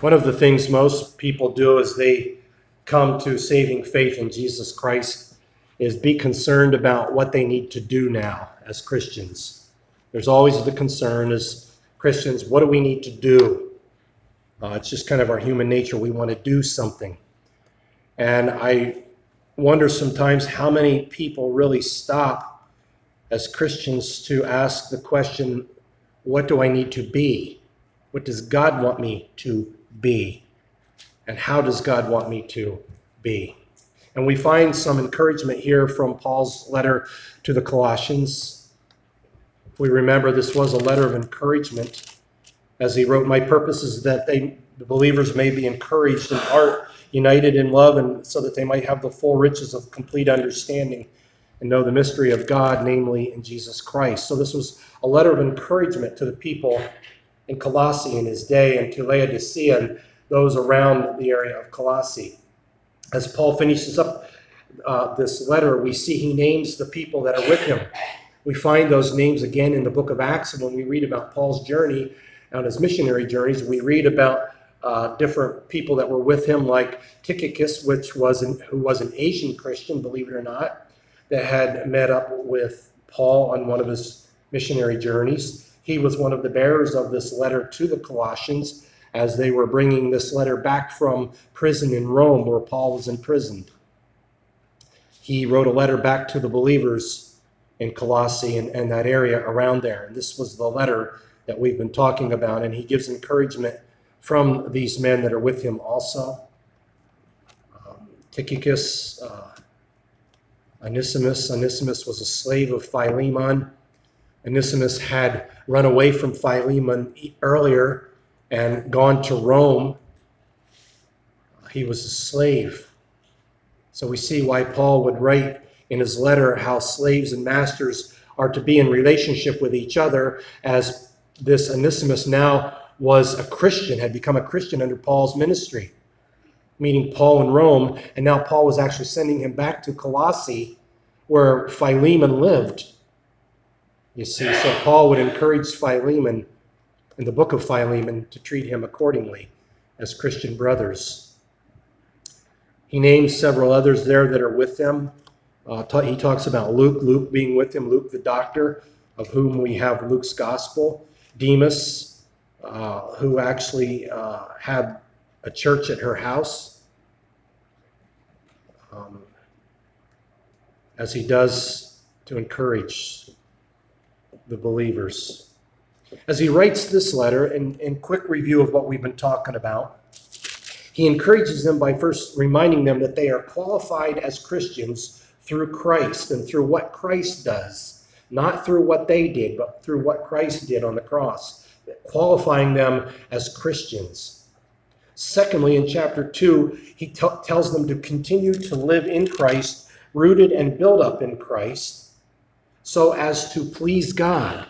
One of the things most people do as they come to saving faith in Jesus Christ is be concerned about what they need to do now as Christians. There's always the concern as Christians, what do we need to do? It's just kind of our human nature. We want to do something. And I wonder sometimes how many people really stop as Christians to ask the question, what do I need to be? What does God want me to be? And how does God want me to be? And we find some encouragement here from Paul's letter to the Colossians. If we remember, this was a letter of encouragement as he wrote, "My purpose is that the believers may be encouraged in heart, united in love, and so that they might have the full riches of complete understanding and know the mystery of God, namely in Jesus Christ." So this was a letter of encouragement to the people in Colossae in his day, and to Laodicea and those around the area of Colossae. As Paul finishes up this letter, we see he names the people that are with him. We find those names again in the book of Acts, and when we read about Paul's journey on his missionary journeys, we read about different people that were with him, like Tychicus, who was an Asian Christian, believe it or not, that had met up with Paul on one of his missionary journeys. He was one of the bearers of this letter to the Colossians as they were bringing this letter back from prison in Rome, where Paul was imprisoned. He wrote a letter back to the believers in Colossae and that area around there. And this was the letter that we've been talking about, and he gives encouragement from these men that are with him also. Tychicus, Onesimus. Onesimus was a slave of Philemon. Onesimus had run away from Philemon earlier and gone to Rome. He was a slave. So we see why Paul would write in his letter how slaves and masters are to be in relationship with each other, as this Onesimus now was a Christian, had become a Christian under Paul's ministry, meeting Paul in Rome, and now Paul was actually sending him back to Colossae, where Philemon lived. You see, so Paul would encourage Philemon in the book of Philemon to treat him accordingly as Christian brothers. He names several others there that are with them. He talks about Luke being with him, Luke the doctor, of whom we have Luke's gospel. Demas, who actually had a church at her house, as he does to encourage the believers. As he writes this letter, in quick review of what we've been talking about, he encourages them by first reminding them that they are qualified as Christians through Christ and through what Christ does, not through what they did, but through what Christ did on the cross, qualifying them as Christians. Secondly, in chapter 2, he tells them to continue to live in Christ, rooted and built up in Christ, so as to please God.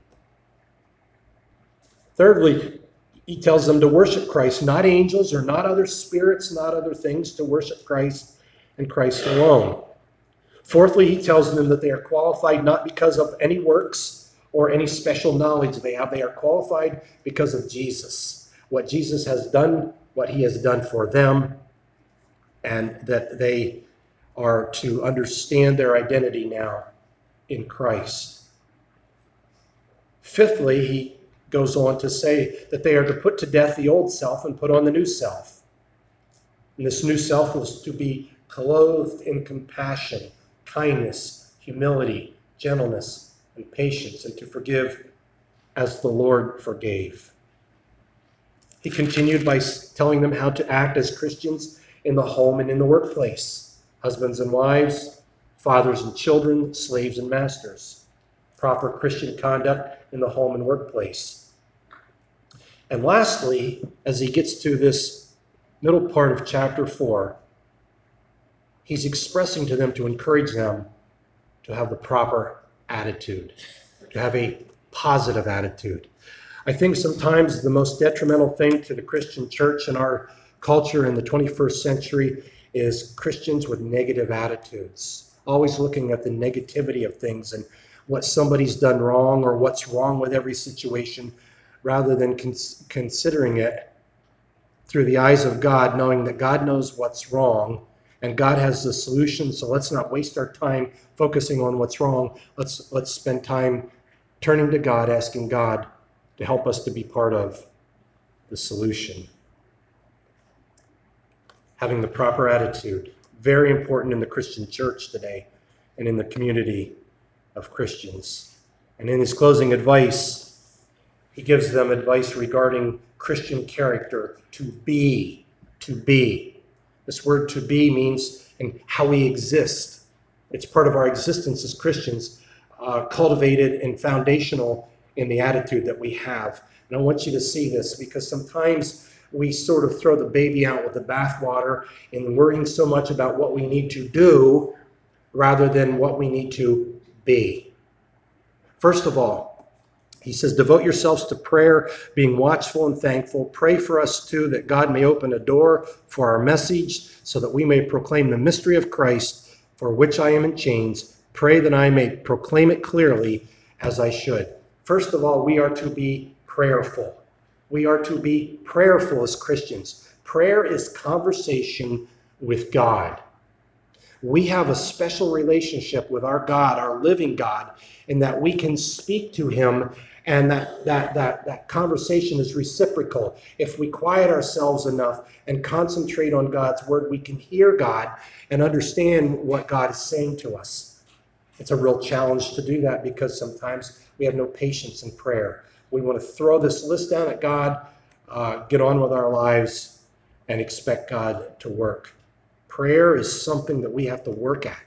Thirdly, he tells them to worship Christ, not angels or not other spirits, not other things, to worship Christ and Christ alone. Fourthly, he tells them that they are qualified not because of any works or any special knowledge they have. They are qualified because of Jesus, what Jesus has done, what he has done for them, and that they are to understand their identity now in Christ. Fifthly, he goes on to say that they are to put to death the old self and put on the new self. And this new self was to be clothed in compassion, kindness, humility, gentleness, and patience, and to forgive as the Lord forgave. He continued by telling them how to act as Christians in the home and in the workplace, husbands and wives, fathers and children, slaves and masters, proper Christian conduct in the home and workplace. And lastly, as he gets to this middle part of chapter 4, he's expressing to them to encourage them to have the proper attitude, to have a positive attitude. I think sometimes the most detrimental thing to the Christian church in our culture in the 21st century is Christians with negative attitudes, always looking at the negativity of things and what somebody's done wrong or what's wrong with every situation, rather than considering it through the eyes of God, knowing that God knows what's wrong and God has the solution. So let's not waste our time focusing on what's wrong. Let's spend time turning to God, asking God to help us to be part of the solution. Having the proper attitude, very important in the Christian church today and in the community of Christians. And in his closing advice, he gives them advice regarding Christian character, to be. This word to be means in how we exist. It's part of our existence as Christians, cultivated and foundational in the attitude that we have. And I want you to see this, because sometimes we sort of throw the baby out with the bathwater in worrying so much about what we need to do rather than what we need to be. First of all, he says, devote yourselves to prayer, being watchful and thankful. Pray for us too, that God may open a door for our message, so that we may proclaim the mystery of Christ, for which I am in chains. Pray that I may proclaim it clearly as I should. First of all, we are to be prayerful. We are to be prayerful as Christians. Prayer is conversation with God. We have a special relationship with our God, our living God, in that we can speak to him, and that conversation is reciprocal. If we quiet ourselves enough and concentrate on God's word, we can hear God and understand what God is saying to us. It's a real challenge to do that, because sometimes we have no patience in prayer. We want to throw this list down at God, get on with our lives, and expect God to work. Prayer is something that we have to work at.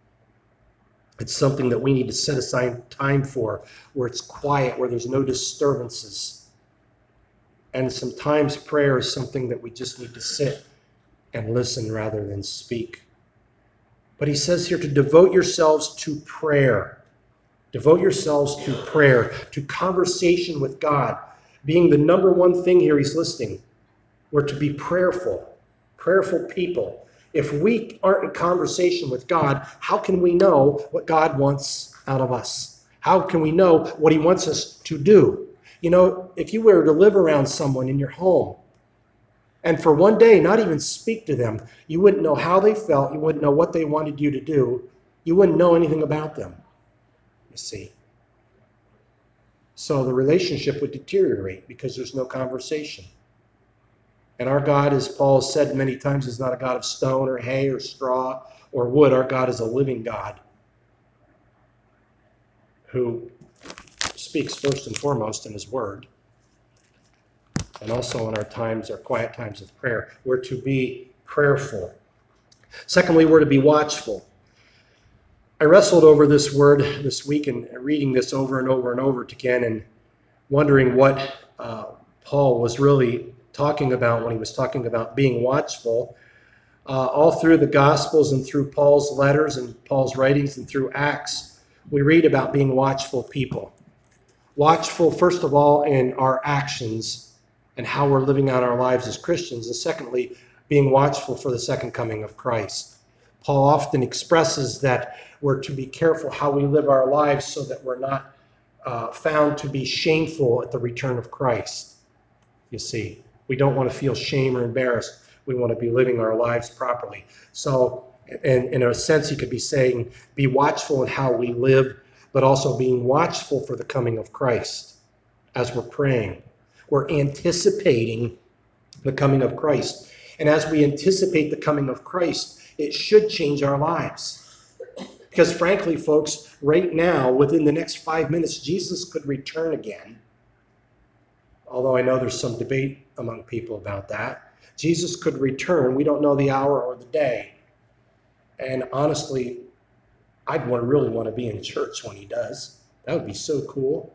It's something that we need to set aside time for, where it's quiet, where there's no disturbances. And sometimes prayer is something that we just need to sit and listen rather than speak. But he says here to devote yourselves to prayer. Devote yourselves to prayer, to conversation with God. Being the number one thing here he's listing, we're to be prayerful people. If we aren't in conversation with God, how can we know what God wants out of us? How can we know what he wants us to do? You know, if you were to live around someone in your home and for one day not even speak to them, you wouldn't know how they felt. You wouldn't know what they wanted you to do. You wouldn't know anything about them, you see. So the relationship would deteriorate because there's no conversation. And our God, as Paul said many times, is not a God of stone or hay or straw or wood. Our God is a living God who speaks first and foremost in his word, and also in our times, our quiet times of prayer. We're to be prayerful. Secondly, we're to be watchful. I wrestled over this word this week and reading this over and over and over again, and wondering what Paul was really talking about when he was talking about being watchful. All through the Gospels and through Paul's letters and Paul's writings and through Acts, we read about being watchful people. Watchful, first of all, in our actions and how we're living out our lives as Christians, and secondly, being watchful for the second coming of Christ. Paul often expresses that we're to be careful how we live our lives so that we're not found to be shameful at the return of Christ. You see, we don't want to feel shame or embarrassed. We want to be living our lives properly. So, in a sense, you could be saying, be watchful in how we live, but also being watchful for the coming of Christ as we're praying. We're anticipating the coming of Christ. And as we anticipate the coming of Christ, it should change our lives. Because frankly, folks, right now, within the next 5 minutes, Jesus could return again. Although I know there's some debate among people about that. Jesus could return. We don't know the hour or the day. And honestly, I'd really want to be in church when he does. That would be so cool.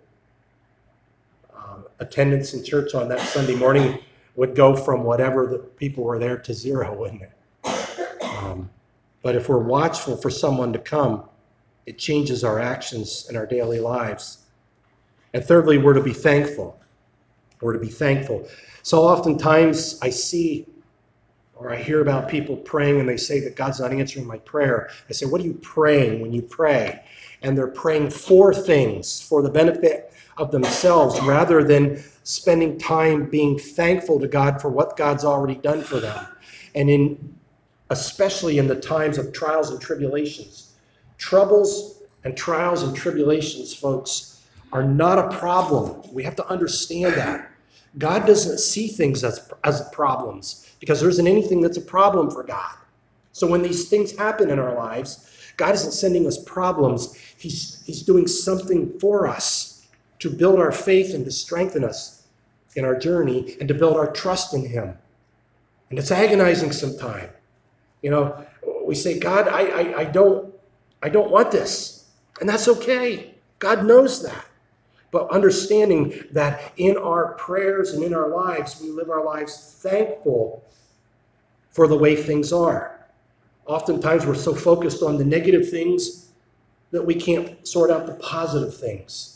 Attendance in church on that Sunday morning would go from whatever the people were there to zero, wouldn't it? But if we're watchful for someone to come, it changes our actions in our daily lives. And thirdly, we're to be thankful. We're to be thankful. So oftentimes I see or I hear about people praying and they say that God's not answering my prayer. I say, what are you praying when you pray? And they're praying for things, for the benefit of themselves rather than spending time being thankful to God for what God's already done for them. And especially in the times of trials and tribulations. Troubles and trials and tribulations, folks, are not a problem. We have to understand that. God doesn't see things as problems because there isn't anything that's a problem for God. So when these things happen in our lives, God isn't sending us problems. He's doing something for us to build our faith and to strengthen us in our journey and to build our trust in Him. And it's agonizing sometimes. You know, we say, God, I don't want this. And that's okay. God knows that. But understanding that in our prayers and in our lives, we live our lives thankful for the way things are. Oftentimes we're so focused on the negative things that we can't sort out the positive things.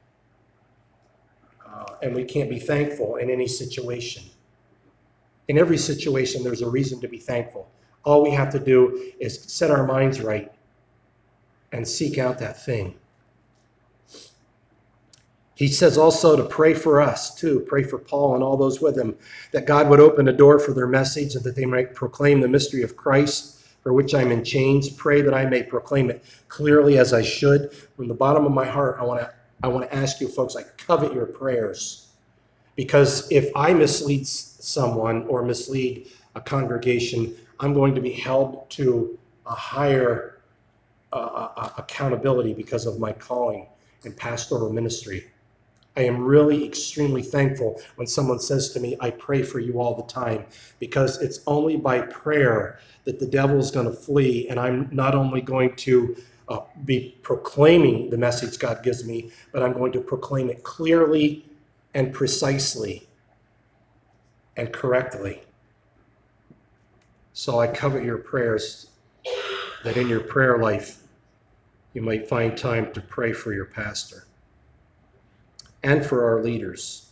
And we can't be thankful in any situation. In every situation, there's a reason to be thankful. All we have to do is set our minds right and seek out that thing. He says also to pray for us, too. Pray for Paul and all those with him, that God would open a door for their message and that they might proclaim the mystery of Christ, for which I'm in chains. Pray that I may proclaim it clearly as I should. From the bottom of my heart, I want to ask you, folks, I covet your prayers. Because if I mislead someone or mislead a congregation, I'm going to be held to a higher accountability because of my calling in pastoral ministry. I am really extremely thankful when someone says to me, I pray for you all the time, because it's only by prayer that the devil is going to flee, and I'm not only going to be proclaiming the message God gives me, but I'm going to proclaim it clearly and precisely and correctly. So I covet your prayers, that in your prayer life you might find time to pray for your pastor and for our leaders.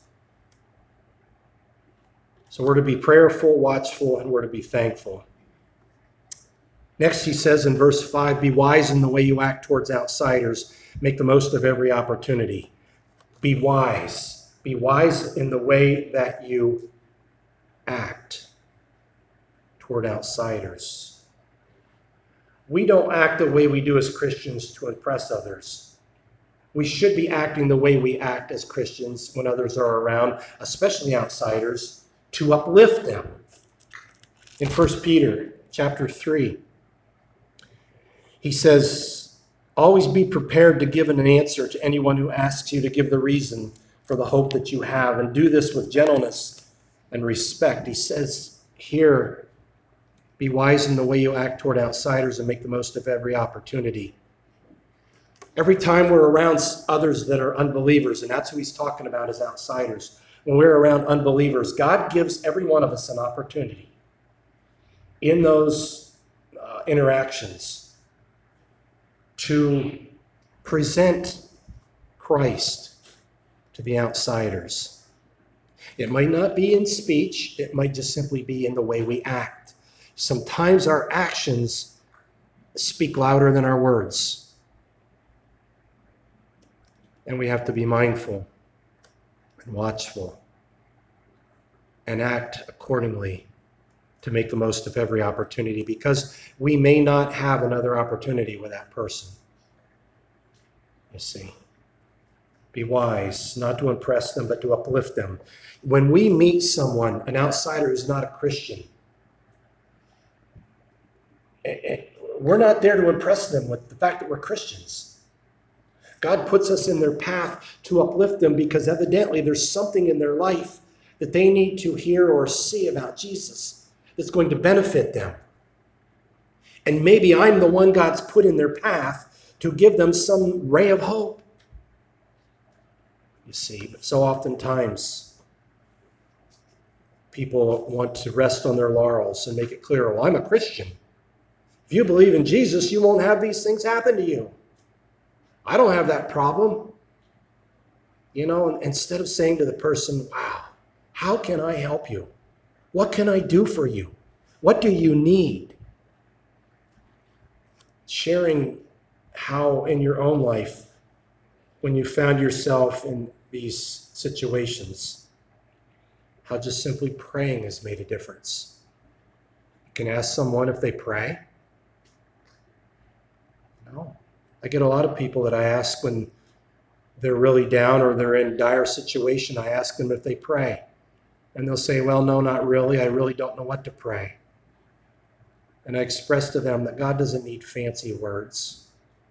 So we're to be prayerful, watchful, and we're to be thankful. Next, he says in verse 5, be wise in the way you act towards outsiders. Make the most of every opportunity. Be wise. Be wise in the way that you act toward outsiders. We don't act the way we do as Christians to impress others. We should be acting the way we act as Christians when others are around, especially outsiders, to uplift them. In 1 Peter chapter 3, he says, always be prepared to give an answer to anyone who asks you to give the reason for the hope that you have, and do this with gentleness and respect. He says here, be wise in the way you act toward outsiders and make the most of every opportunity. Every time we're around others that are unbelievers, and that's who he's talking about as outsiders, when we're around unbelievers, God gives every one of us an opportunity in those interactions to present Christ to the outsiders. It might not be in speech, it might just simply be in the way we act. Sometimes our actions speak louder than our words. And we have to be mindful and watchful and act accordingly to make the most of every opportunity, because we may not have another opportunity with that person. You see, be wise, not to impress them, but to uplift them. When we meet someone, an outsider who's not a Christian, we're not there to impress them with the fact that we're Christians. God puts us in their path to uplift them because evidently there's something in their life that they need to hear or see about Jesus that's going to benefit them. And maybe I'm the one God's put in their path to give them some ray of hope. You see, but so oftentimes people want to rest on their laurels and make it clear, well, I'm a Christian. If you believe in Jesus, you won't have these things happen to you. I don't have that problem. You know, instead of saying to the person, wow, how can I help you? What can I do for you? What do you need? Sharing how in your own life when you found yourself in these situations, how just simply praying has made a difference. You can ask someone if they pray. No. I get a lot of people that I ask when they're really down or they're in dire situation, I ask them if they pray. And they'll say, well, no, not really. I really don't know what to pray. And I express to them that God doesn't need fancy words.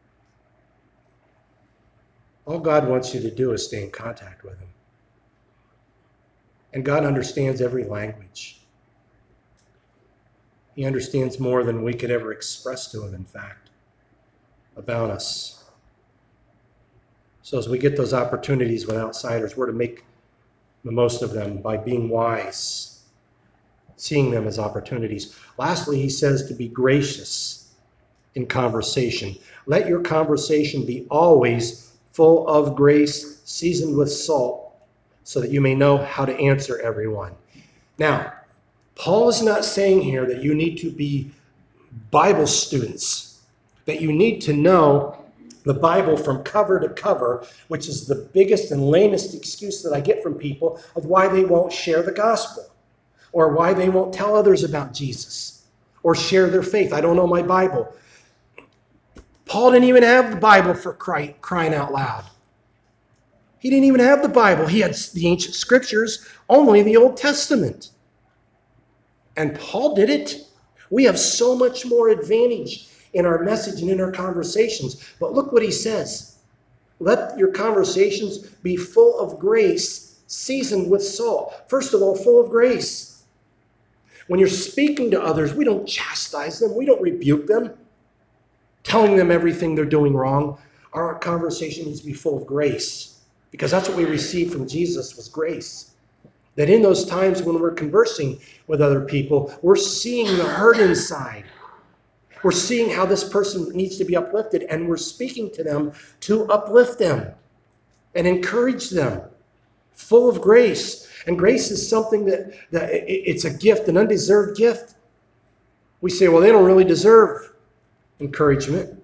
All God wants you to do is stay in contact with him. And God understands every language. He understands more than we could ever express to him, in fact, about us. So as we get those opportunities with outsiders, we're to make the most of them by being wise, seeing them as opportunities. Lastly, he says to be gracious in conversation. Let your conversation be always full of grace, seasoned with salt, so that you may know how to answer everyone. Now, Paul is not saying here that you need to be Bible students, that you need to know the Bible from cover to cover, which is the biggest and lamest excuse that I get from people of why they won't share the gospel or why they won't tell others about Jesus or share their faith. I don't know my Bible. Paul didn't even have the Bible for crying out loud. He didn't even have the Bible. He had the ancient scriptures, only the Old Testament. And Paul did it. We have so much more advantage in our message and in our conversations. But look what he says. Let your conversations be full of grace, seasoned with salt. First of all, full of grace. When you're speaking to others, we don't chastise them. We don't rebuke them, telling them everything they're doing wrong. Our conversation needs to be full of grace, because that's what we received from Jesus was grace. That in those times when we're conversing with other people, we're seeing the hurt inside. We're seeing how this person needs to be uplifted, and we're speaking to them to uplift them and encourage them, full of grace. And grace is something that it's a gift, an undeserved gift. We say, well, they don't really deserve encouragement.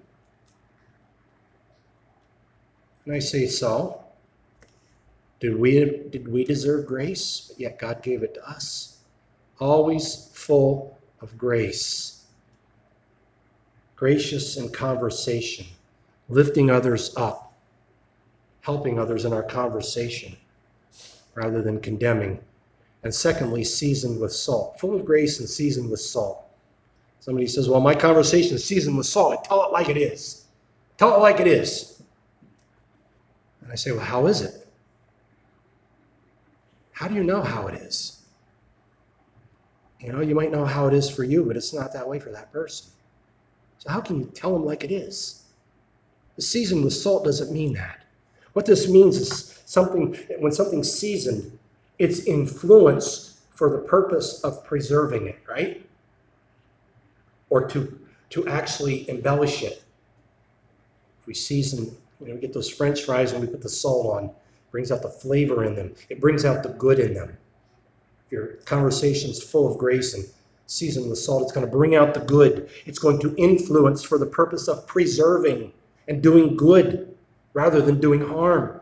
And I say, so? Did we deserve grace? But yet God gave it to us. Always full of grace. Gracious in conversation, lifting others up, helping others in our conversation rather than condemning. And secondly, seasoned with salt, full of grace and seasoned with salt. Somebody says, well, my conversation is seasoned with salt. I tell it like it is. Tell it like it is. And I say, well, how is it? How do you know how it is? You know, you might know how it is for you, but it's not that way for that person. So how can you tell them like it is? The seasoned with salt doesn't mean that. What this means is when something's seasoned, it's influenced for the purpose of preserving it, right? Or to actually embellish it. If we season, we get those French fries and we put the salt on, it brings out the flavor in them. It brings out the good in them. If your conversation's full of grace and seasoned with salt, it's going to bring out the good. It's going to influence for the purpose of preserving and doing good rather than doing harm.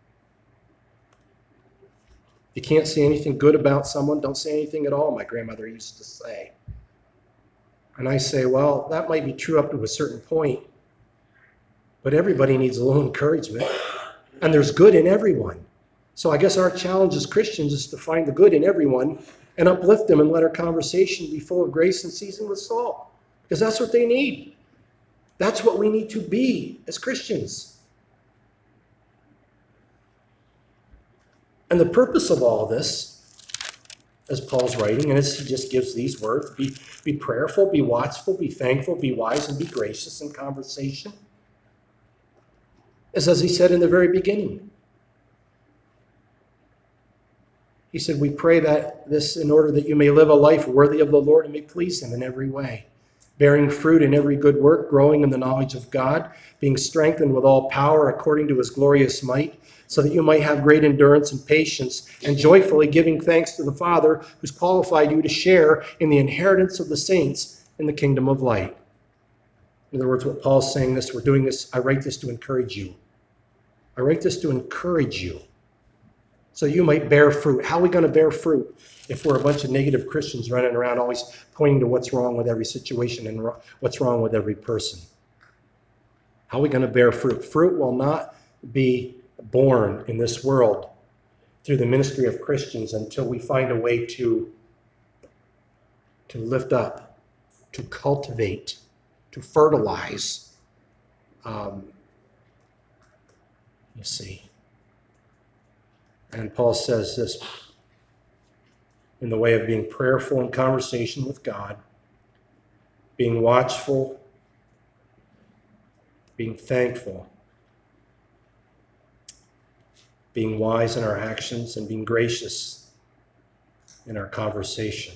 If you can't say anything good about someone, don't say anything at all, my grandmother used to say. And I say, well, that might be true up to a certain point, but everybody needs a little encouragement, and there's good in everyone. So I guess our challenge as Christians is to find the good in everyone and uplift them and let our conversation be full of grace and seasoned with salt, because that's what they need. That's what we need to be as Christians. And the purpose of all this, as Paul's writing, and as he just gives these words, be prayerful, be watchful, be thankful, be wise, and be gracious in conversation, is as he said in the very beginning. He said, we pray that this in order that you may live a life worthy of the Lord and may please him in every way, bearing fruit in every good work, growing in the knowledge of God, being strengthened with all power according to his glorious might, so that you might have great endurance and patience, and joyfully giving thanks to the Father who's qualified you to share in the inheritance of the saints in the kingdom of light. In other words, what Paul's saying this, we're doing this, I write this to encourage you. I write this to encourage you so you might bear fruit. How are we going to bear fruit if we're a bunch of negative Christians running around always pointing to what's wrong with every situation and what's wrong with every person? How are we going to bear fruit? Fruit will not be born in this world through the ministry of Christians until we find a way to lift up, to cultivate, to fertilize. You see. And Paul says this in the way of being prayerful in conversation with God, being watchful, being thankful, being wise in our actions, and being gracious in our conversation.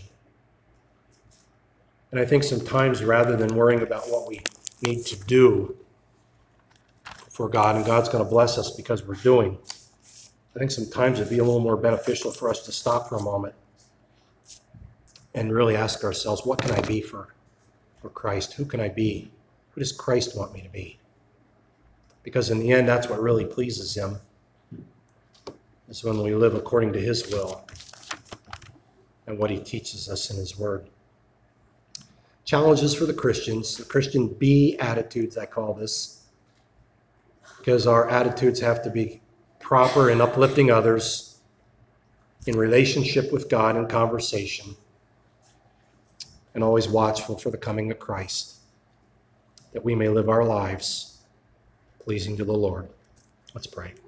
And I think sometimes rather than worrying about what we need to do for God, and God's going to bless us because we're doing, I think sometimes it'd be a little more beneficial for us to stop for a moment and really ask ourselves, what can I be for Christ? Who can I be? Who does Christ want me to be? Because in the end, that's what really pleases him, is when we live according to his will and what he teaches us in his word. Challenges for the Christians, the Christian B attitudes, I call this, because our attitudes have to be proper in uplifting others, in relationship with God and conversation, and always watchful for the coming of Christ, that we may live our lives pleasing to the Lord. Let's pray.